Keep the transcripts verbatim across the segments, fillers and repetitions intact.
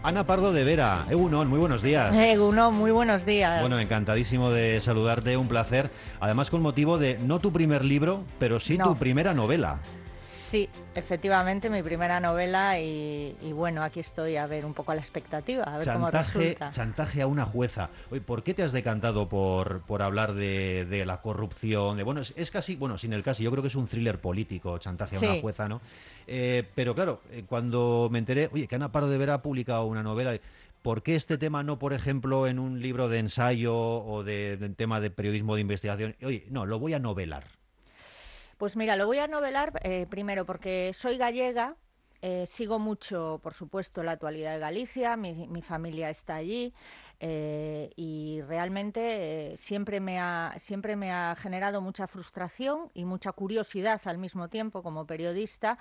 Ana Pardo de Vera, Egunon, muy buenos días. Egunon, muy buenos días. Bueno, encantadísimo de saludarte, un placer. Además con motivo de no tu primer libro, pero sí No. tu primera novela. Sí, efectivamente, mi primera novela y, y bueno, aquí estoy a ver un poco a la expectativa, a ver cómo Chantaje, resulta. chantaje a una jueza. Oye, ¿por qué te has decantado por, por hablar de, de la corrupción? De, bueno, es, es casi, bueno, sin el casi, yo creo que es un thriller político, Chantaje a una Sí. jueza, ¿no? Eh, pero claro, eh, cuando me enteré, oye, que Ana Pardo de Vera ha publicado una novela, ¿por qué este tema no, por ejemplo, en un libro de ensayo o de, de tema de periodismo de investigación? Oye, no, lo voy a novelar. Pues mira, lo voy a novelar eh, primero porque soy gallega, eh, sigo mucho, por supuesto, la actualidad de Galicia, mi, mi familia está allí eh, y realmente eh, siempre, me ha, siempre me ha generado mucha frustración y mucha curiosidad al mismo tiempo como periodista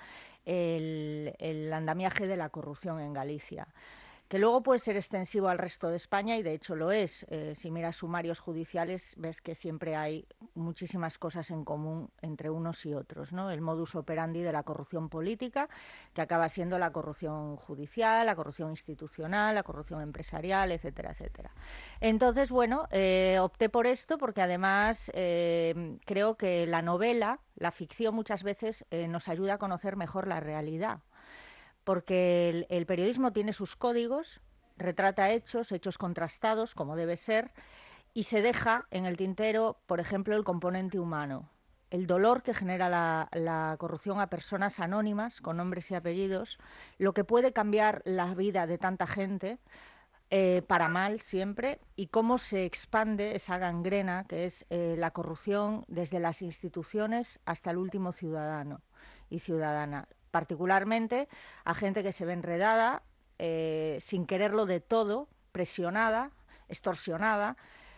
el, el andamiaje de la corrupción en Galicia, que luego puede ser extensivo al resto de España y de hecho lo es. Eh, si miras sumarios judiciales ves que siempre hay muchísimas cosas en común entre unos y otros, ¿no? El modus operandi de la corrupción política, que acaba siendo la corrupción judicial, la corrupción institucional, la corrupción empresarial, etcétera, etcétera. Entonces, bueno, eh, opté por esto porque además eh, creo que la novela, la ficción muchas veces eh, nos ayuda a conocer mejor la realidad, porque el, el periodismo tiene sus códigos, retrata hechos, hechos contrastados, como debe ser, y se deja en el tintero, por ejemplo, el componente humano, el dolor que genera la, la corrupción a personas anónimas, con nombres y apellidos, lo que puede cambiar la vida de tanta gente, eh, para mal siempre, y cómo se expande esa gangrena que es eh, la corrupción desde las instituciones hasta el último ciudadano y ciudadana, particularmente a gente que se ve enredada, eh, sin quererlo de todo, presionada, extorsionada,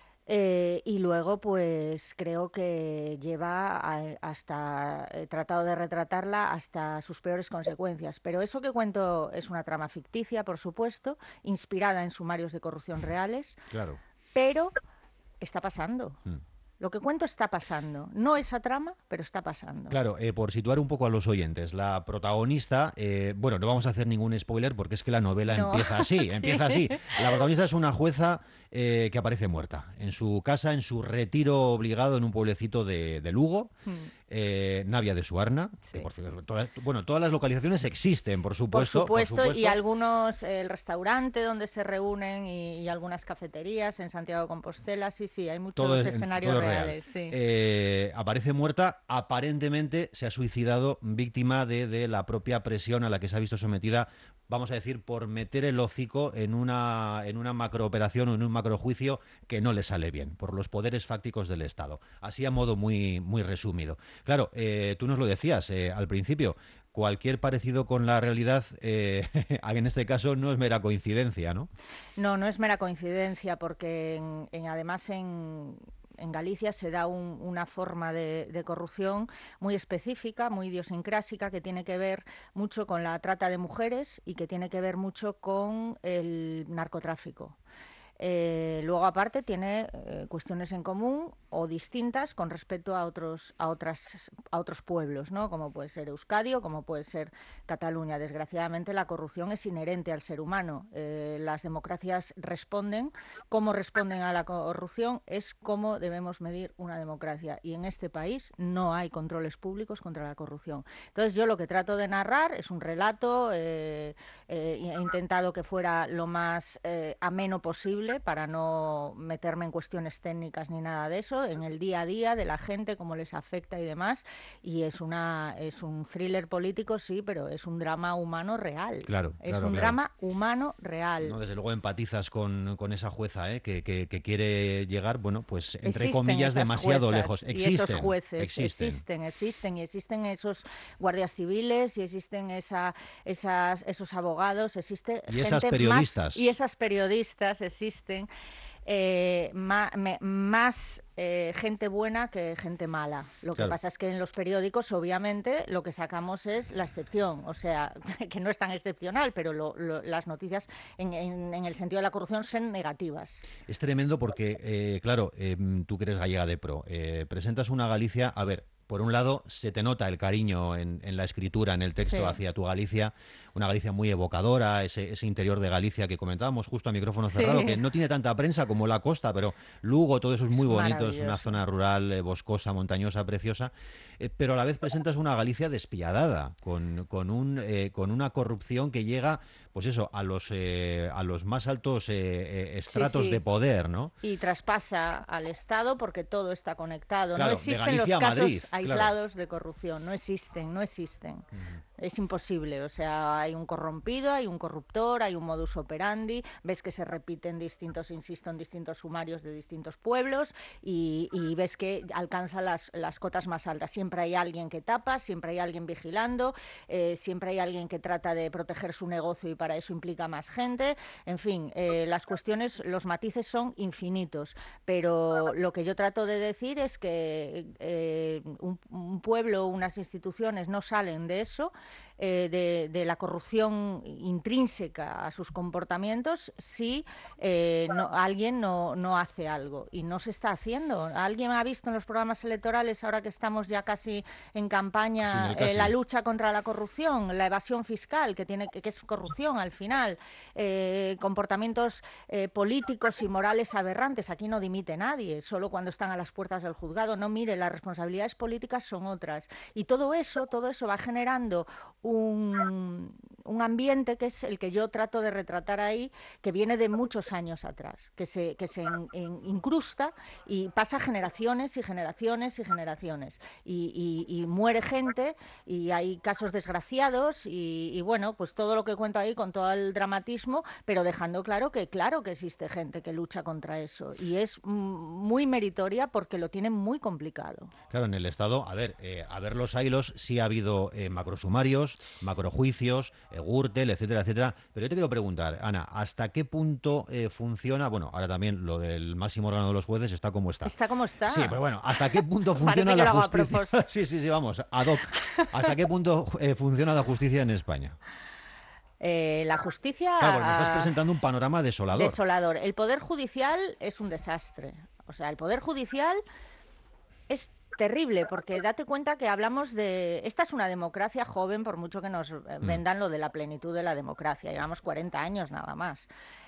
eh, y luego pues creo que lleva a, hasta, he tratado de retratarla hasta sus peores consecuencias. Pero eso que cuento es una trama ficticia, por supuesto, inspirada en sumarios de corrupción reales, Claro. pero está pasando. Mm. Lo que cuento está pasando. No esa trama, pero está pasando. Claro, eh, por situar un poco a los oyentes, la protagonista, eh, bueno, no vamos a hacer ningún spoiler porque es que la novela No. empieza así, Sí. empieza así. La protagonista es una jueza eh, que aparece muerta en su casa, en su retiro obligado en un pueblecito de, de Lugo, Mm. eh, Navia de Suarna, que Sí. por cierto, todas, bueno, todas las localizaciones existen, por Por supuesto, supuesto, por supuesto. y algunos, eh, el restaurante donde se reúnen y, y algunas cafeterías en Santiago de Compostela, sí, sí, hay muchos Todo es, escenarios todo es real. reales, sí. Eh, aparece muerta, aparentemente se ha suicidado víctima de, de la propia presión a la que se ha visto sometida, vamos a decir, por meter el hocico en una, en una macrooperación o en un macrojuicio que no le sale bien, por los poderes fácticos del Estado. Así a modo muy, muy resumido. Claro, eh, tú nos lo decías eh, al principio, cualquier parecido con la realidad, eh, en este caso, no es mera coincidencia, ¿no? No, no es mera coincidencia, porque en, en, además en, en Galicia se da un, una forma de, de corrupción muy específica, muy idiosincrásica, que tiene que ver mucho con la trata de mujeres y que tiene que ver mucho con el narcotráfico. Eh, luego, aparte, tiene eh, cuestiones en común o distintas con respecto a otros, a otras, a otros pueblos, ¿no? Como puede ser Euskadi o como puede ser Cataluña. Desgraciadamente, la corrupción es inherente al ser humano. Eh, las democracias responden. Cómo responden a la corrupción es cómo debemos medir una democracia. Y en este país no hay controles públicos contra la corrupción. Entonces, yo lo que trato de narrar es un relato. Eh, eh, he intentado que fuera lo más eh, ameno posible, para no meterme en cuestiones técnicas ni nada de eso, en el día a día de la gente, cómo les afecta y demás, y es una es un thriller político, sí, pero es un drama humano real. Claro, es claro, un claro. drama humano real. No, desde luego empatizas con, con esa jueza, ¿eh? que, que, que quiere llegar, bueno, pues entre Existen comillas, esas demasiado juezas lejos. y Existen, esos jueces, existen. existen, existen, y existen esos guardias civiles, y existen esa, esas, esos abogados, existe Y gente esas periodistas. más, y esas periodistas existen. Eh, ma, me, más eh, gente buena que gente mala. Lo Claro. que pasa es que en los periódicos, obviamente, lo que sacamos es la excepción. O sea, que no es tan excepcional, pero lo, lo, las noticias en, en, en el sentido de la corrupción son negativas. Es tremendo porque, eh, claro, eh, tú que eres gallega de pro, eh, presentas una Galicia, a ver, Por un lado, se te nota el cariño en, en la escritura, en el texto Sí, hacia tu Galicia, una Galicia muy evocadora, ese, ese interior de Galicia que comentábamos justo a micrófono cerrado, que sí, no tiene tanta prensa como la costa, pero Lugo, todo eso es muy es bonito, es una maravilloso. zona rural, eh, boscosa, montañosa, preciosa, eh, pero a la vez presentas una Galicia despiadada, con, con, un, eh, con una corrupción que llega, pues eso, a los, eh, a los más altos eh, eh, Sí, estratos de sí. poder, ¿no? Y traspasa al Estado porque todo está conectado. No Claro, de existen los Galicia a Madrid, casos claro. aislados de corrupción, no existen, no existen. Es imposible, o sea, hay un corrompido, hay un corruptor, hay un modus operandi, ves que se repiten distintos, insisto, en distintos sumarios de distintos pueblos y, y ves que alcanza las, las cotas más altas. Siempre hay alguien que tapa, siempre hay alguien vigilando, eh, siempre hay alguien que trata de proteger su negocio y para eso implica más gente. En fin, eh, las cuestiones, los matices son infinitos, pero lo que yo trato de decir es que eh, un, un pueblo, unas instituciones no salen de eso, eh, de, de la corrupción intrínseca a sus comportamientos si eh, no, alguien no, no hace algo y no se está haciendo. ¿Alguien ha visto en los programas electorales, ahora que estamos ya casi en Sin campaña, el eh, la casi. lucha contra la corrupción, la evasión fiscal, que, tiene, que, que es corrupción al final, eh, comportamientos eh, políticos y morales aberrantes? Aquí no dimite nadie, solo cuando están a las puertas del juzgado. No, mire, las responsabilidades políticas son otras. Y todo eso, todo eso va generando un, un ambiente que es el que yo trato de retratar ahí, que viene de muchos años atrás, que se, que se en, en, incrusta y pasa generaciones y generaciones y generaciones. Y, y, y muere gente y hay casos desgraciados y, y bueno, pues todo lo que cuento ahí con todo el dramatismo, pero dejando claro que claro que existe gente que lucha contra eso y es mm, muy meritoria porque lo tienen muy complicado. Claro, en el Estado, a ver, eh, a ver los ailos, sí ha habido eh, macrosumarios, macrojuicios, eh, Gürtel, etcétera, etcétera. Pero yo te quiero preguntar, Ana, ¿hasta qué punto eh, funciona? Bueno, ahora también lo del máximo órgano de los jueces está como está. Está como Sí, está. pero bueno, ¿hasta qué punto funciona Parece que la lo hago a justicia? propósito. Sí, sí, sí, vamos, ad hoc. ¿Hasta qué punto eh, funciona la justicia en España? Eh, la Claro, porque me estás justicia, uh, presentando un panorama desolador. desolador. El Poder Judicial es un desastre. O sea, el Poder Judicial es terrible porque date cuenta que hablamos de... Esta es una democracia joven, por mucho que nos eh, Mm. vendan lo de la plenitud de la democracia. Llevamos cuarenta años nada más.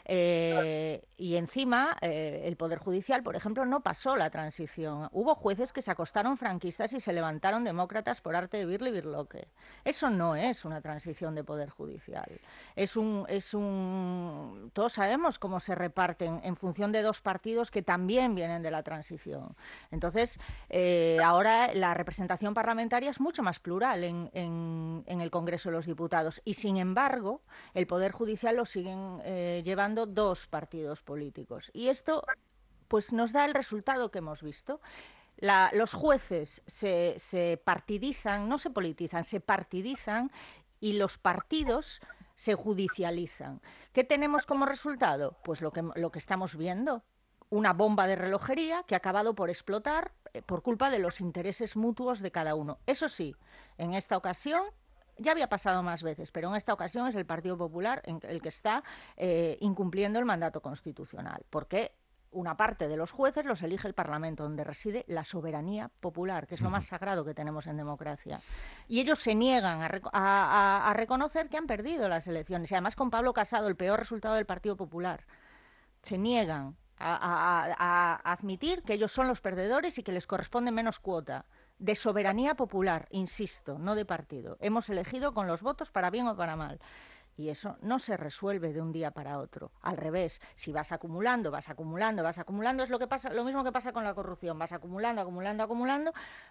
Eh, y encima, eh, el Poder Judicial, por ejemplo, no pasó la transición. Hubo jueces que se acostaron franquistas y se levantaron demócratas por arte de Birli Birloque. Eso no es una transición de Poder Judicial. Es un, es un... Todos sabemos cómo se reparten en función de dos partidos que también vienen de la transición. Entonces, eh, ahora la representación parlamentaria es mucho más plural en, en, en el Congreso de los Diputados y, sin embargo, el Poder Judicial lo siguen eh, llevando dos partidos políticos. Y esto pues nos da el resultado que hemos visto. La, los jueces se, se partidizan, no se politizan, se partidizan y los partidos se judicializan. ¿Qué tenemos como resultado? Pues lo que, lo que estamos viendo, una bomba de relojería que ha acabado por explotar eh, por culpa de los intereses mutuos de cada uno. Eso sí, en esta ocasión ya había pasado más veces, pero en esta ocasión es el Partido Popular el que está eh, incumpliendo el mandato constitucional, porque una parte de los jueces los elige el Parlamento, donde reside la soberanía popular, que es lo más sagrado que tenemos en democracia. Y ellos se niegan a, rec a, a, a reconocer que han perdido las elecciones. Y además con Pablo Casado, el peor resultado del Partido Popular. Se niegan a, a, a admitir que ellos son los perdedores y que les corresponde menos cuota. De soberanía popular, insisto, no de partido. Hemos elegido con los votos para bien o para mal. Y eso no se resuelve de un día para otro. Al revés, si vas acumulando, vas acumulando, vas acumulando, es lo que pasa, lo mismo que pasa con la corrupción. Vas acumulando, acumulando, acumulando,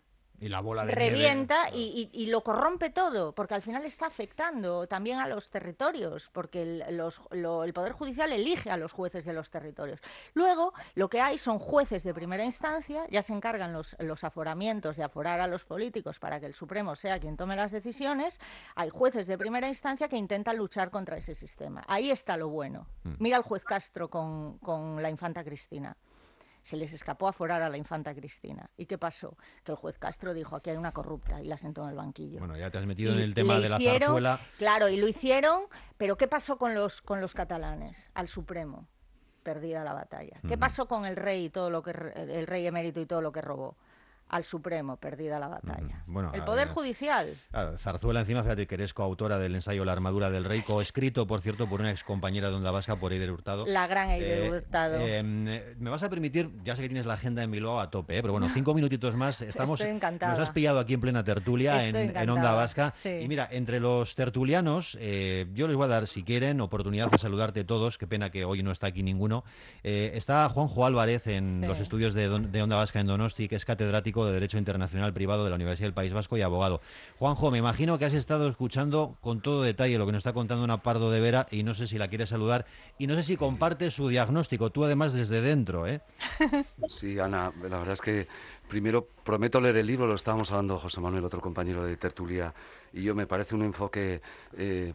Y la bola de nieve. revienta Claro. y, y, y lo corrompe todo, porque al final está afectando también a los territorios, porque el, los, lo, el Poder Judicial elige a los jueces de los territorios. Luego, lo que hay son jueces de primera instancia, ya se encargan los, los aforamientos de aforar a los políticos para que el Supremo sea quien tome las decisiones. Hay jueces de primera instancia que intentan luchar contra ese sistema. Ahí está lo bueno. Mira al juez Castro con, con la infanta Cristina. Se les escapó aforar a la infanta Cristina. ¿Y qué pasó? Que el juez Castro dijo, aquí hay una corrupta, y la sentó en el banquillo. Bueno, ya te has metido en Y el tema le de la hicieron, zarzuela. claro, y lo hicieron, pero ¿qué pasó con los, con los catalanes? Al Supremo, perdida la batalla. ¿Qué Ujú. pasó con el rey y todo lo que el rey emérito y todo lo que robó? al Supremo, perdida la batalla. Uh-huh. Bueno, el Poder ver, Judicial. Claro, Zarzuela, encima, fíjate que eres coautora del ensayo La armadura del rey, coescrito, por cierto, por una excompañera de Onda Vasca, por Eider Hurtado. La gran Eider eh, Hurtado. Eh, me vas a permitir, ya sé que tienes la agenda en Bilbao a tope, ¿eh? Pero bueno, cinco minutitos más. Estamos, Estoy encantada. Nos has pillado aquí en plena tertulia en, en Onda Vasca. Sí. Y mira, entre los tertulianos, eh, yo les voy a dar, si quieren, oportunidad de saludarte todos. Qué pena que hoy no está aquí ninguno. Eh, está Juanjo Álvarez en sí. los estudios de, de Onda Vasca en Donosti, que es catedrático de Derecho Internacional Privado de la Universidad del País Vasco y abogado. Juanjo, me imagino que has estado escuchando con todo detalle lo que nos está contando Ana Pardo de Vera y no sé si la quieres saludar y no sé si compartes su diagnóstico, tú además desde dentro, ¿eh? Sí, Ana, la verdad es que primero prometo leer el libro, lo estábamos hablando José Manuel, otro compañero de tertulia, y yo me parece un enfoque eh,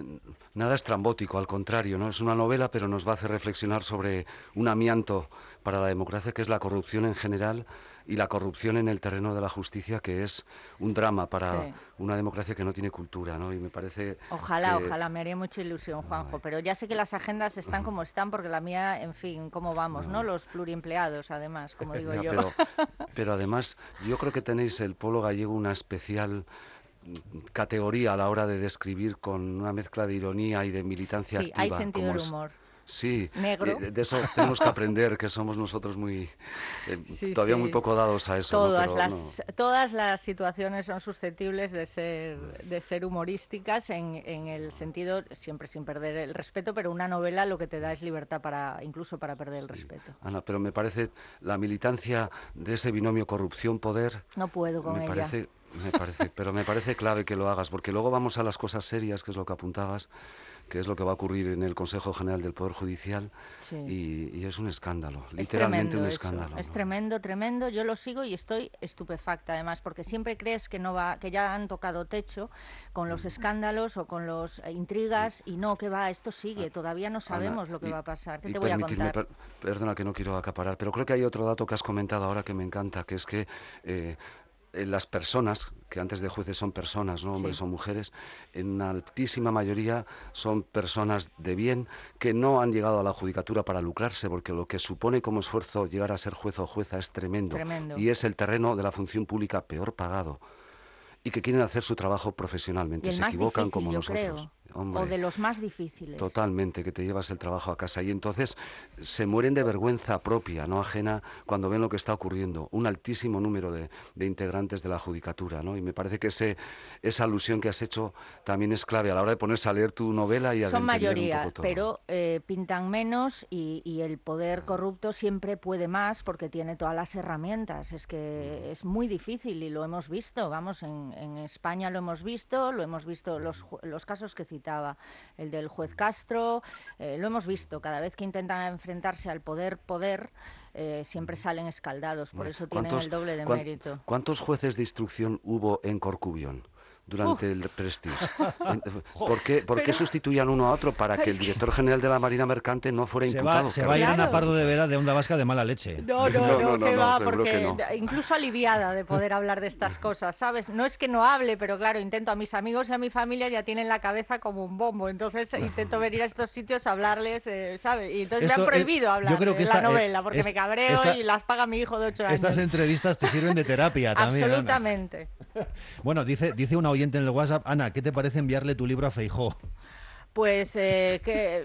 nada estrambótico, al contrario, ¿no? Es una novela, pero nos va a hacer reflexionar sobre un amianto para la democracia, que es la corrupción en general, y la corrupción en el terreno de la justicia, que es un drama para sí. una democracia que no tiene cultura, ¿no? Y me parece Ojalá, que... ojalá, me haría mucha ilusión, Juanjo, pero ya sé que las agendas están como están, porque la mía, en fin, cómo vamos, ¿no? ¿no? Los pluriempleados, además, como digo ya, yo. Pero, pero además, yo creo que tenéis el pueblo gallego una especial categoría a la hora de describir con una mezcla de ironía y de militancia sí, activa. Sí, hay sentido del es... humor. Sí, negro. De, de eso tenemos que aprender, que somos nosotros muy eh, sí, todavía sí. muy poco dados a eso. Todas, ¿no? Pero las, no. todas las situaciones son susceptibles de ser, de ser humorísticas en, en el sentido, siempre sin perder el respeto, pero una novela lo que te da es libertad para incluso para perder el respeto. Sí. Ana, pero me parece la militancia de ese binomio corrupción-poder... No puedo con me ella. Parece, me parece, pero me parece clave que lo hagas, porque luego vamos a las cosas serias, que es lo que apuntabas, que es lo que va a ocurrir en el Consejo General del Poder Judicial, sí. y, y es un escándalo, es literalmente un escándalo. Es ¿no? tremendo, tremendo, yo lo sigo y estoy estupefacta además, porque siempre crees que no va, que ya han tocado techo con los escándalos o con las eh, intrigas, y no, que va, esto sigue, todavía no sabemos Ana, lo que y, va a pasar. ¿Qué y te voy a contar? Per, perdona que no quiero acaparar, pero creo que hay otro dato que has comentado ahora que me encanta, que es que eh, las personas, que antes de jueces son personas, no hombres sí. o mujeres, en una altísima mayoría son personas de bien que no han llegado a la judicatura para lucrarse, porque lo que supone como esfuerzo llegar a ser juez o jueza es tremendo, tremendo. y es el terreno de la función pública peor pagado, y que quieren hacer su trabajo profesionalmente, y el se más equivocan difícil, como yo nosotros. Creo. Hombre, o de los más difíciles. Totalmente, que te llevas el trabajo a casa. Y entonces se mueren de vergüenza propia, no ajena, cuando ven lo que está ocurriendo. Un altísimo número de, de integrantes de la judicatura, ¿no? Y me parece que ese, esa alusión que has hecho también es clave a la hora de ponerse a leer tu novela y a Son entender mayoría, un poco todo. pero eh, pintan menos y, y el poder corrupto siempre puede más porque tiene todas las herramientas. Es que es muy difícil y lo hemos visto. Vamos, en, en España lo hemos visto, lo hemos visto los, los casos que citaba. El del juez Castro, eh, lo hemos visto, cada vez que intentan enfrentarse al poder, poder, eh, siempre salen escaldados, por eso tienen el doble de mérito. ¿Cuántos jueces de instrucción hubo en Corcubión durante uh. el Prestige? ¿Por qué, por qué pero... sustituían uno a otro para que el director general de la Marina Mercante no fuera se imputado? Va, se va a ir a Ana Pardo de Vera de Onda Vasca de mala leche. No, no, no, no, no que no, va, no, porque que no. incluso aliviada de poder hablar de estas cosas, ¿sabes? No es que no hable, pero claro, intento a mis amigos y a mi familia ya tienen la cabeza como un bombo, entonces intento venir a estos sitios a hablarles, eh, ¿sabes? Y entonces Esto, me han prohibido eh, hablar yo creo que de esta, la novela, porque eh, me cabreo esta, y las paga mi hijo de ocho años. Estas entrevistas te sirven de terapia también. Absolutamente. Ana. Bueno, dice, dice una oyente en el WhatsApp, Ana, ¿qué te parece enviarle tu libro a Feijóo? Pues eh, que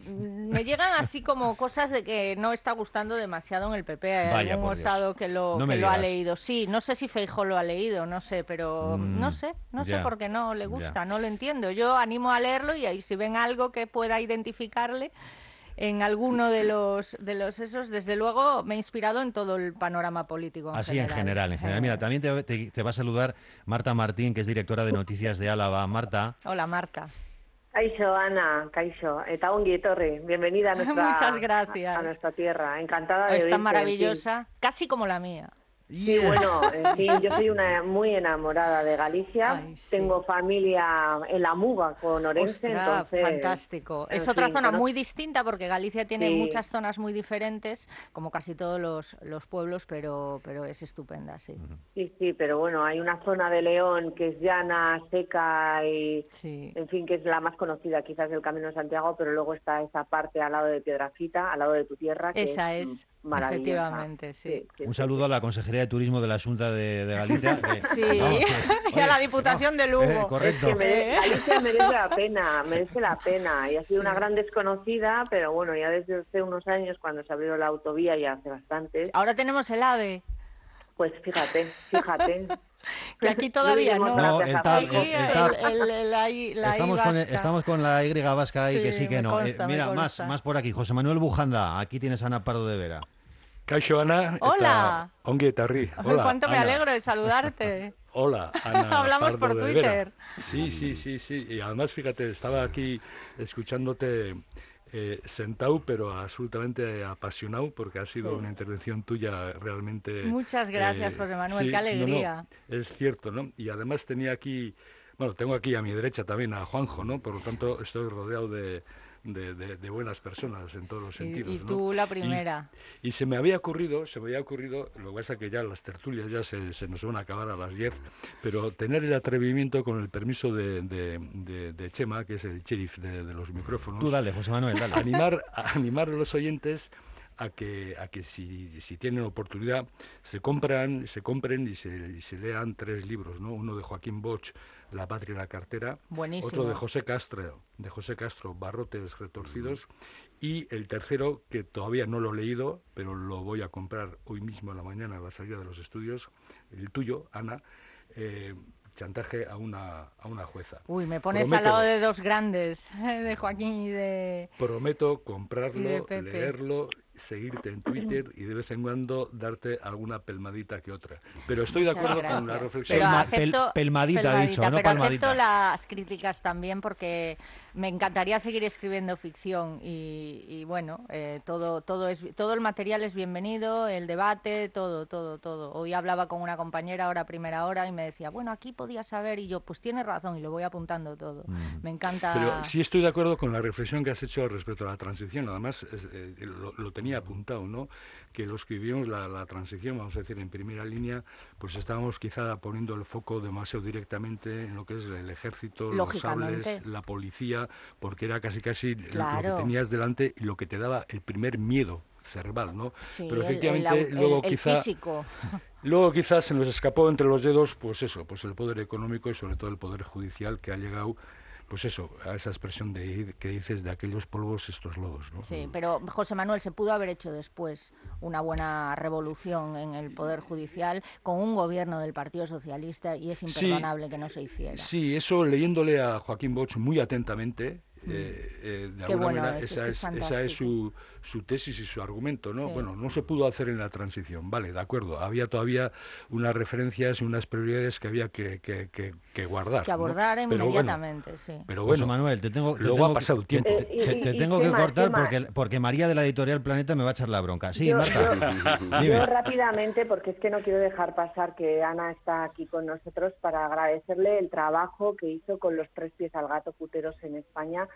me llegan así como cosas de que no está gustando demasiado en el P P. Hay Vaya, algún osado que lo, no que lo ha leído. Sí, no sé si Feijóo lo ha leído, no sé, pero mm, no sé, no ya, sé por qué no le gusta, ya. no lo entiendo. Yo animo a leerlo y ahí si ven algo que pueda identificarle en alguno de los de los esos, desde luego me ha inspirado en todo el panorama político. En Así general. en general, en general. Mira, también te, te, te va a saludar Marta Martín, que es directora de Noticias de Álava. Marta. Hola, Marta. Kaixo, Ana, Kaixo, eta ongi etorri, bienvenida a nuestra, Muchas gracias. A, a nuestra tierra, encantada de Está oírte, maravillosa, en fin. casi como la mía. Sí, bueno, en fin, yo soy una muy enamorada de Galicia. Ay, sí. Tengo familia en la Muga con Orense, Ostras, entonces... fantástico. Es en otra fin, zona conozco... muy distinta porque Galicia tiene sí. muchas zonas muy diferentes, como casi todos los, los pueblos, pero, pero es estupenda, sí. Sí, sí, pero bueno, hay una zona de León que es llana, seca y, sí. en fin, que es la más conocida quizás del Camino de Santiago, pero luego está esa parte al lado de Piedrafita, al lado de tu tierra, que esa es, es maravillosa. Efectivamente, sí. Sí, sí, Un sí, saludo sí. a la Consejería de Turismo de la Junta de, de Galicia. que- Sí, vamos, y a la oye, Diputación no, de Lugo. eh, Es correcto. que mere- ¿Eh? Galicia merece la pena, merece la pena. Y ha sido Sí. una gran desconocida, pero bueno, ya desde hace unos años, cuando se abrió la autovía, ya hace bastantes, Ahora tenemos el AVE, pues fíjate, fíjate. que aquí No todavía diremos no. No, gracias el a TAV, Aquí Feijóo. el, el el, TAV. el- el- la I, la I Estamos con, vasca. estamos con la Y vasca y que Sí, sí que me no. Eh, consta, me mira, más, consta. más por aquí. José Manuel Bujanda, aquí tienes a Ana Pardo de Vera. Kaixo, Ana, Hola. eta ongi etorri. Ay, Hola, cuánto me Ana. alegro de saludarte. Hola, Ana. Hablamos Pardo por de Twitter. Vera. Sí, sí, sí, sí. Y además, fíjate, estaba aquí escuchándote eh, sentado, pero absolutamente apasionado, porque ha sido una intervención tuya realmente... Muchas gracias, eh, José Manuel, sí, qué no, no, alegría. es cierto, ¿no? Y además tenía aquí... Bueno, tengo aquí a mi derecha también a Juanjo, ¿no? Por lo tanto, estoy rodeado de... De, de, de buenas personas en todos los Y, sentidos. y ¿no? tú la Y- primera. Y se me había ocurrido, se me había ocurrido, lo que pasa es que ya las tertulias ya se, se nos van a acabar a las diez, pero tener el atrevimiento, con el permiso de, de, de- de Chema, que es el sheriff de, de los micrófonos, Tú dale, José Manuel, dale. animar, a animar a los oyentes a que, a que si, si tienen oportunidad se compran, se compren y se, y se lean tres libros, ¿no? Uno de Joaquín Bosch, La patria y la cartera, Buenísimo. otro de José Castro, de José Castro, Barrotes retorcidos, y el tercero, que todavía no lo he leído, pero lo voy a comprar hoy mismo a la mañana a la salida de los estudios, el tuyo, Ana, eh, Chantaje a una, a una jueza. Uy, me pones Prometo- al lado de dos grandes, de Joaquín y de... Prometo Y de comprarlo, Pepe. leerlo, seguirte en Twitter y de vez en cuando darte alguna pelmadita que otra. Pero estoy de Muchas acuerdo gracias. con la reflexión. Pero Pelma- acepto, pel- pelmadita ha dicho, no pero palmadita. acepto las críticas también porque me encantaría seguir escribiendo ficción y, y bueno, eh, todo, todo, es, todo el material es bienvenido, el debate, todo, todo, todo. Hoy hablaba con una compañera ahora a primera hora y me decía, bueno, aquí podía saber, y yo, pues tienes razón, y lo voy apuntando todo. Mm. Me encanta... Pero sí estoy de acuerdo con la reflexión que has hecho respecto a la transición. Además, es, eh, lo, lo tenía apuntado, ¿no? Que los que vivimos la, la transición, vamos a decir, en primera línea, pues estábamos quizá poniendo el foco demasiado directamente en lo que es el ejército, los Lógicamente. sables, la policía, porque era casi casi lo Claro. que tenías delante y lo que te daba el primer miedo cerval, ¿no? Sí, Pero el- efectivamente el, au- luego el- el quizá físico. luego quizás se nos escapó entre los dedos, pues eso, pues el poder económico y sobre todo el poder judicial, que ha llegado, pues eso, a esa expresión de que dices, de aquellos polvos estos lodos, ¿no? Sí, pero José Manuel, se pudo haber hecho después una buena revolución en el Poder Judicial con un gobierno del Partido Socialista y es imperdonable que no se hiciera. Sí, eso leyéndole a Joaquín Bosch muy atentamente, eh, eh, de Qué alguna bueno manera es, es esa que es, es esa es fantástico. su, su tesis y su argumento, ¿no? Sí. Bueno, no se pudo hacer en la transición, vale, de acuerdo, había todavía unas referencias y unas prioridades que había que, que, que, que guardar, Que ¿no? abordar Pero bueno, inmediatamente, sí. pero José bueno, Manuel, te tengo, te luego tengo ha pasado el que- tiempo. Te, Eh, y- te- te y- tengo y que Chema, cortar Chema. porque, porque María de la editorial Planeta me va a echar la bronca. Sí, Yo- Marta. Yo Dime. rápidamente, porque es que no quiero dejar pasar que Ana está aquí con nosotros, para agradecerle el trabajo que hizo con los tres pies al gato puteros en España.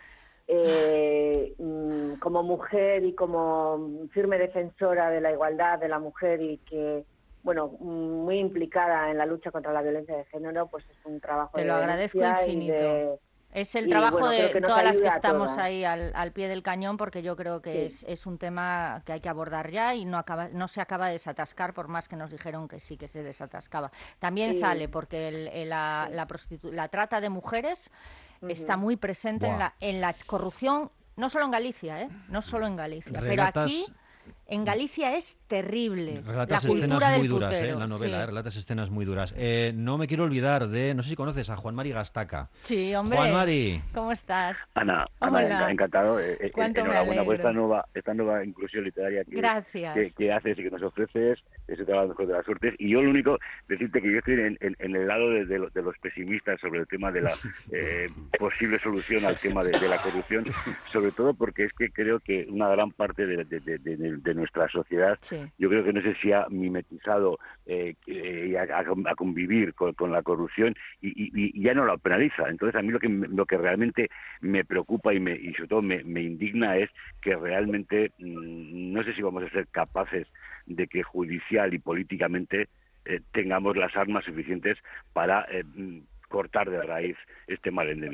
Eh, mm, como mujer y como firme defensora de la igualdad de la mujer y que, bueno, mm, muy implicada en la lucha contra la violencia de género, pues es un trabajo Te de lo agradezco denuncia y infinito. de- Es el y, trabajo bueno, creo de que nos todas las que ayuda a estamos todas. ahí al, al pie del cañón, porque yo creo que Sí. es, es un tema que hay que abordar ya y no acaba, no se acaba de desatascar, por más que nos dijeron que sí que se desatascaba. También Sí. sale porque el- el- la, Sí. la, prostitu- la trata de mujeres está Ujú. muy presente en Buah. la, en la corrupción, no solo en Galicia, ¿eh? no solo en Galicia, pero Relatas- aquí en Galicia es terrible. Relatas la cultura escenas del muy duras, putero, eh, en la novela, sí. eh, relatas escenas muy duras. Eh, no me quiero olvidar de, no sé si conoces a Juan Mari Gastaca. Sí, hombre. Juan Mari. ¿Cómo estás? Ana, Ana, Hola. enca- encantado. eh, eh, Cuánto me enhorabuena por alegro. esta nueva, esta nueva inclusión literaria que, Gracias. que, que haces y que nos ofreces. Eso te va a dar mejor de las suertes. Y yo lo único, decirte que yo estoy en, en- en el lado de, de lo- de los pesimistas sobre el tema de la eh, posible solución al tema de, de la corrupción, sobre todo porque es que creo que una gran parte de, de- de- de- de nuestra sociedad, Sí. yo creo que no sé si ha mimetizado eh, eh, a, a- a convivir con, con la corrupción y, y- y ya no la penaliza. Entonces a mí lo que me- lo que realmente me preocupa y, me, y sobre todo me, me indigna es que realmente mm, no sé si vamos a ser capaces de que judicial y políticamente eh, tengamos las armas suficientes para eh, mm, cortar de raíz este mal endémico.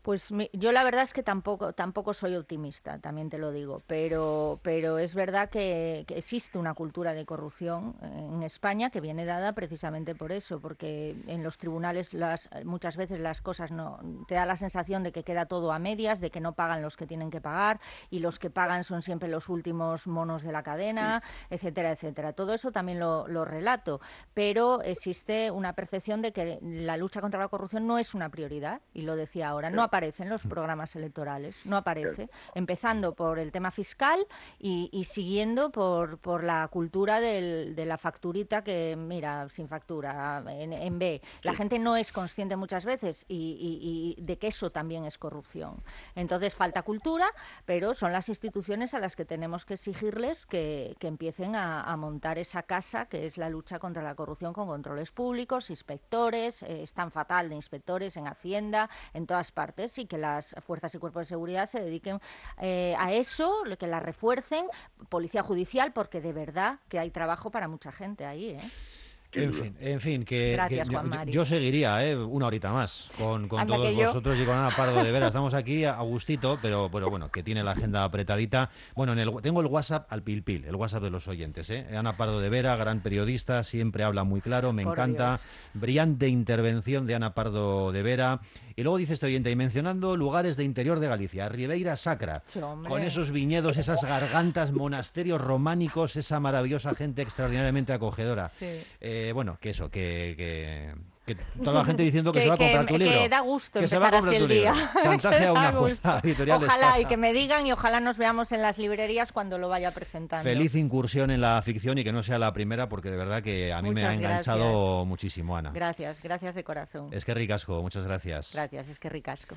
Pues mi, yo la verdad es que tampoco tampoco soy optimista, también te lo digo, pero pero es verdad que, que existe una cultura de corrupción en España que viene dada precisamente por eso, porque en los tribunales las muchas veces las cosas no te da la sensación de que queda todo a medias, de que no pagan los que tienen que pagar y los que pagan son siempre los últimos monos de la cadena, etcétera, etcétera. Todo eso también lo, lo relato, pero existe una percepción de que la lucha contra la corrupción no es una prioridad, y lo decía ahora, no aparece en los programas electorales, no aparece, empezando por el tema fiscal y, y siguiendo por, por la cultura del, de la facturita que, mira, sin factura, en, en B. La gente no es consciente muchas veces y, y, y de que eso también es corrupción. Entonces falta cultura, pero son las instituciones a las que tenemos que exigirles que, que empiecen a, a montar esa casa que es la lucha contra la corrupción con controles públicos, inspectores, eh, es tan fatal de inspectores en Hacienda, en todas partes, y que las fuerzas y cuerpos de seguridad se dediquen eh, a eso, que la refuercen, policía judicial, porque de verdad que hay trabajo para mucha gente ahí, ¿eh? En fin, en fin, que, Gracias, que Juan yo, Mari. yo seguiría ¿eh? una horita más con, con Anda todos que yo. vosotros y con Ana Pardo de Vera. Estamos aquí a gustito, pero, pero bueno, que tiene la agenda apretadita. Bueno, en el, tengo el WhatsApp al pil pil, el WhatsApp de los oyentes. ¿eh? Ana Pardo de Vera, gran periodista, siempre habla muy claro, me Por encanta. Dios. Brillante intervención de Ana Pardo de Vera. Y luego dice este oyente, y mencionando lugares de interior de Galicia, Ribeira Sacra, Sí, hombre. con esos viñedos, esas gargantas, monasterios románicos, esa maravillosa gente extraordinariamente acogedora. Sí. Eh, bueno, que eso, que, que, que toda la gente diciendo que, Que- se va a que- comprar tu libro. que da gusto que se va a empezar comprar así tu el libro. día. Chantaje Que a una da gusto. jueza editorial de Ojalá, y Espasa. que me digan, y ojalá nos veamos en las librerías cuando lo vaya presentando. Feliz incursión en la ficción y que no sea la primera, porque de verdad que a mí me ha Muchas enganchado gracias. muchísimo, Ana. Gracias, gracias de corazón. Es que ricasco, muchas gracias. Gracias, es que ricasco.